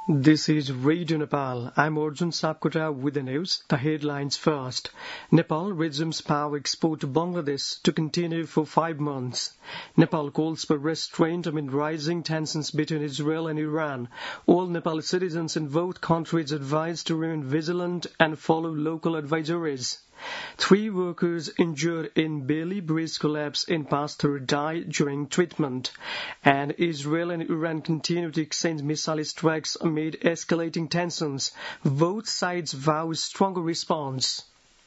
This is Radio Nepal. I'm Arjun Sapkota with the news. The headlines first. Nepal resumes power export to Bangladesh to continue for 5 months. Nepal calls for restraint amid rising tensions between Israel and Iran. All Nepali citizens in both countries advised to remain vigilant and follow local advisories. 3 workers injured in Bailey Bridge collapse in Pastor died during treatment. And Israel and Iran continue to exchange missile strikes amid escalating tensions. Both sides vow stronger response.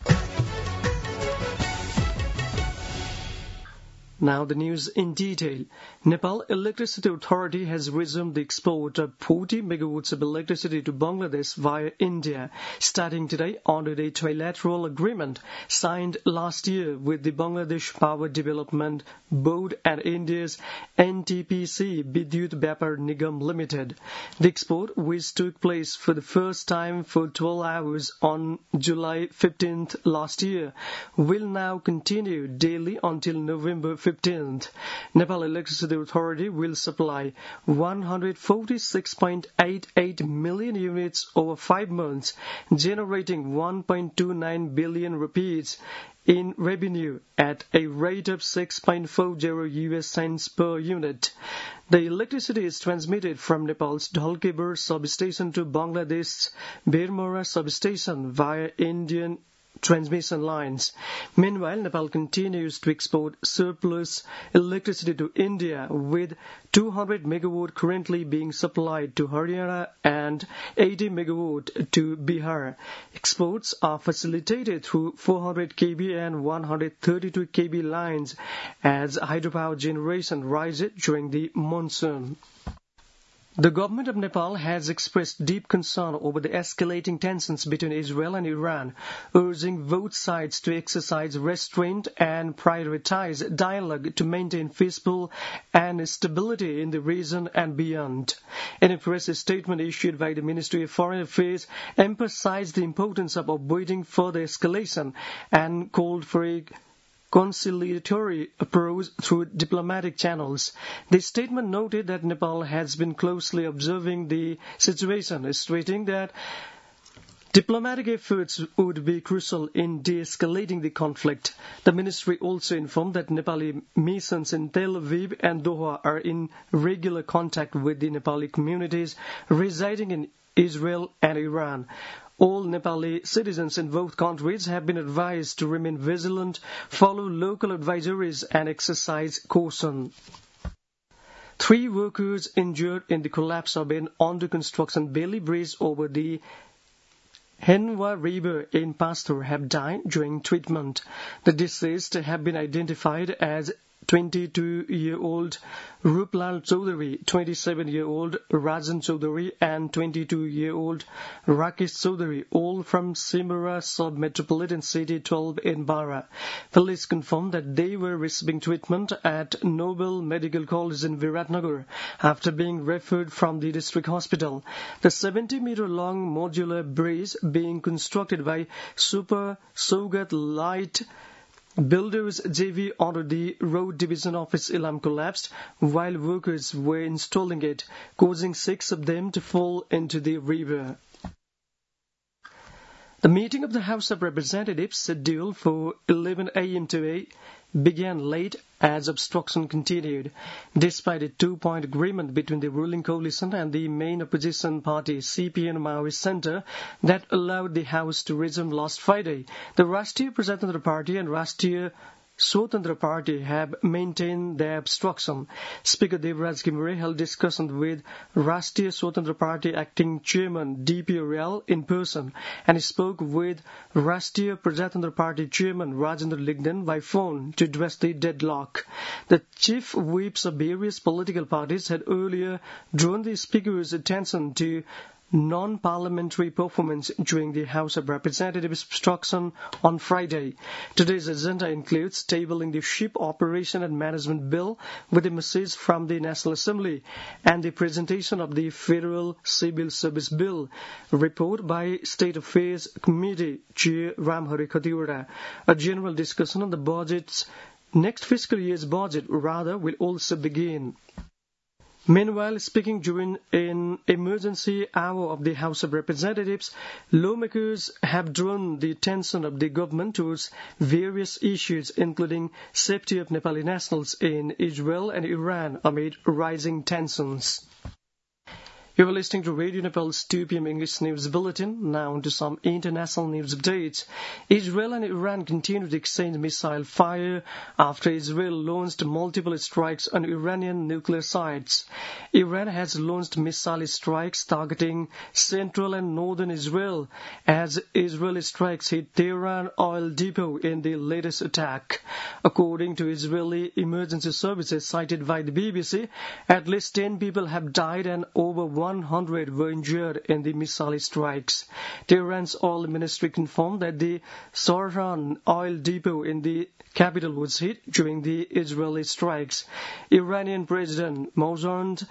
Now the news in detail. Nepal Electricity Authority has resumed the export of 40 megawatts of electricity to Bangladesh via India, starting today under a trilateral agreement signed last year with the Bangladesh Power Development Board and India's NTPC Vidyut Vyapar Nigam Limited. The export, which took place for the first time for 12 hours on July 15th last year, will now continue daily until November 15th. Nepal Electricity Authority will supply 146.88 million units over 5 months, generating 1.29 billion rupees in revenue at a rate of 6.40 US cents per unit. The electricity is transmitted from Nepal's Dhalkebar substation to Bangladesh's Birmora substation via Indian transmission lines. Meanwhile, Nepal continues to export surplus electricity to India, with 200 megawatt currently being supplied to Haryana and 80 megawatt to Bihar. Exports are facilitated through 400 kV and 132 kV lines as hydropower generation rises during the monsoon. The government of Nepal has expressed deep concern over the escalating tensions between Israel and Iran, urging both sides to exercise restraint and prioritize dialogue to maintain peaceful and stability in the region and beyond. In a press statement issued by the Ministry of Foreign Affairs, emphasized the importance of avoiding further escalation and called for a conciliatory approach through diplomatic channels. The statement noted that Nepal has been closely observing the situation, stating that diplomatic efforts would be crucial in de-escalating the conflict. The ministry also informed that Nepali missions in Tel Aviv and Doha are in regular contact with the Nepali communities residing in Israel and Iran. All Nepali citizens in both countries have been advised to remain vigilant, follow local advisories, and exercise caution. 3 workers injured in the collapse of an under-construction Bailey Bridge over the Henwa River in Pastor have died during treatment. The deceased have been identified as 22-year-old Ruplal Chaudhary, 27-year-old Rajan Chaudhary, and 22-year-old Rakesh Chaudhary, all from Simra Sub-Metropolitan City 12 in Bara. Police confirmed that they were receiving treatment at Nobel Medical College in Viratnagar after being referred from the district hospital. The 70-meter-long modular bridge being constructed by Super Sogat Light Builders JV under the Road Division Office Ilam collapsed while workers were installing it, causing 6 of them to fall into the river. The meeting of the House of Representatives, scheduled for 11 a.m. today, began late as obstruction continued. Despite a 2-point agreement between the ruling coalition and the main opposition party CPN Maoist Centre that allowed the House to resume last Friday, the Rashtriya Prajatantra Party and Rashtriya Swatantra Party have maintained their obstruction. Speaker Devraj Kimure held discussion with Rashtriya Swatantra Party acting chairman D.P. Ryal in person and spoke with Rashtriya Prajatantra Party chairman Rajendra Ligdan by phone to address the deadlock. The chief whips of various political parties had earlier drawn the speaker's attention to non-parliamentary performance during the House of Representatives obstruction on Friday. Today's agenda includes tabling the Ship Operation and Management Bill with a message from the National Assembly and the presentation of the Federal Civil Service Bill, report by State Affairs Committee Chair Ramhari Khatiwada. A general discussion on the next fiscal year's budget will also begin. Meanwhile, speaking during an emergency hour of the House of Representatives, lawmakers have drawn the attention of the government towards various issues, including safety of Nepali nationals in Israel and Iran amid rising tensions. You are listening to Radio Nepal's 2 p.m. English News Bulletin. Now on to some international news updates. Israel and Iran continue to exchange missile fire after Israel launched multiple strikes on Iranian nuclear sites. Iran has launched missile strikes targeting central and northern Israel as Israeli strikes hit Tehran oil depot in the latest attack. According to Israeli emergency services cited by the BBC, at least 10 people have died and over 100 were injured in the missile strikes. Tehran's oil ministry confirmed that the Sarhan oil depot in the capital was hit during the Israeli strikes. Iranian President Mohsen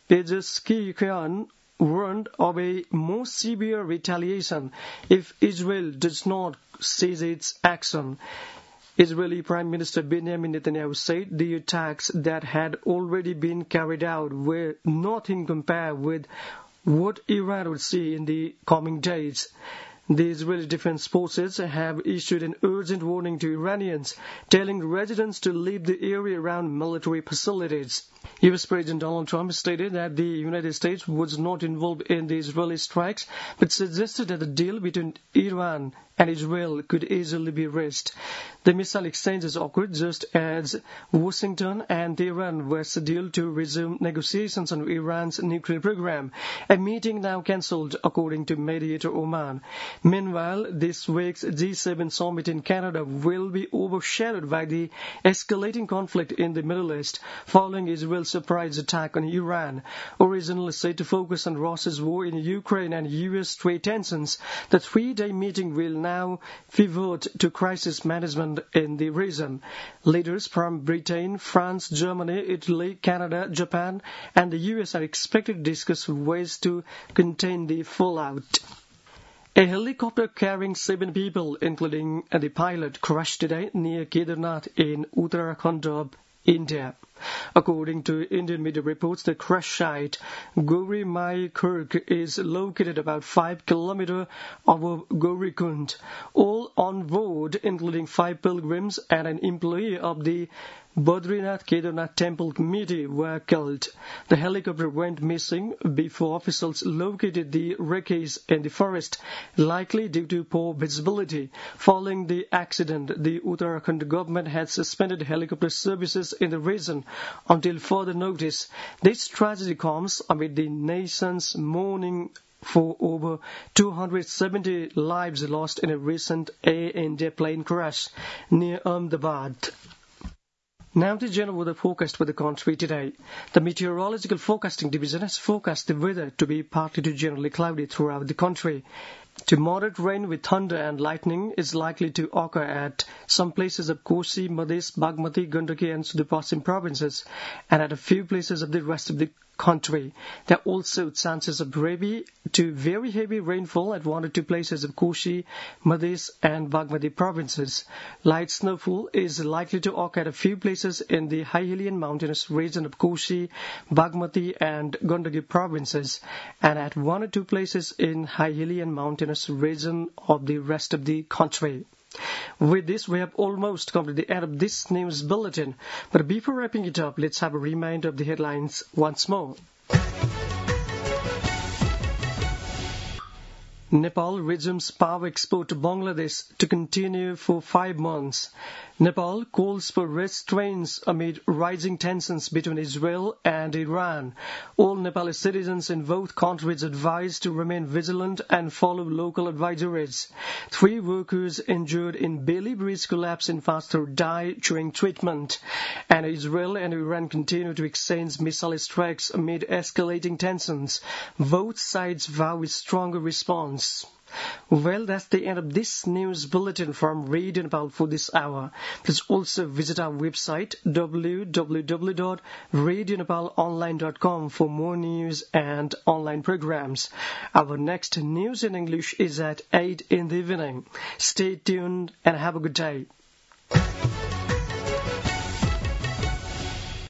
Pezeshkian warned of a more severe retaliation if Israel does not cease its action. Israeli Prime Minister Benjamin Netanyahu said the attacks that had already been carried out were nothing compared with what Iran would see in the coming days. The Israeli Defense Forces have issued an urgent warning to Iranians, telling residents to leave the area around military facilities. U.S. President Donald Trump stated that the United States was not involved in the Israeli strikes, but suggested that the deal between Iran and Israel could easily be reached. The missile exchanges occurred just as Washington and Tehran were scheduled to resume negotiations on Iran's nuclear program, a meeting now cancelled according to mediator Oman. Meanwhile, this week's G7 summit in Canada will be overshadowed by the escalating conflict in the Middle East following Israel's surprise attack on Iran. Originally said to focus on Russia's war in Ukraine and U.S. trade tensions, the three-day meeting will now pivot to crisis management in the region. Leaders from Britain, France, Germany, Italy, Canada, Japan, and the U.S. are expected to discuss ways to contain the fallout. A helicopter carrying 7 people, including the pilot, crashed today near Kedarnath in Uttarakhand, India. According to Indian media reports, the crash site, Gauri Mai Khurg, is located about 5 kilometers above Gaurikund. All on board, including 5 pilgrims and an employee of the Badrinath Kedarnath Temple Committee, were killed. The helicopter went missing before officials located the wreckage in the forest, likely due to poor visibility. Following the accident, the Uttarakhand government had suspended helicopter services in the region until further notice. This tragedy comes amid the nation's mourning for over 270 lives lost in a recent Air India plane crash near Ahmedabad. Now the general weather forecast for the country today. The Meteorological Forecasting Division has forecast the weather to be partly to generally cloudy throughout the country. To moderate rain with thunder and lightning is likely to occur at some places of Kosi, Madhya, Bagmati, Gandaki and Sudapasim provinces, and at a few places of the rest of the country. There are also chances of heavy to very heavy rainfall at 1 or 2 places of Kosi, Madhya and Bagmati provinces. Light snowfall is likely to occur at a few places in the high Himalayan mountainous region of Kosi, Bagmati and Gandaki provinces, and at 1 or 2 places in high Himalayan mountainous region of the rest of the country. With this, we have almost come to the end of this news bulletin. But before wrapping it up, let's have a reminder of the headlines once more. Nepal resumes power export to Bangladesh to continue for 5 months. Nepal calls for restraints amid rising tensions between Israel and Iran. All Nepali citizens in both countries advised to remain vigilant and follow local advisories. 3 workers injured in Bailey Bridge collapse in Pastor died during treatment. And Israel and Iran continue to exchange missile strikes amid escalating tensions. Both sides vow a stronger response. Well, that's the end of this news bulletin from Radio Nepal for this hour. Please also visit our website www.radionepalonline.com for more news and online programs. Our next news in English is at 8 in the evening. Stay tuned and have a good day.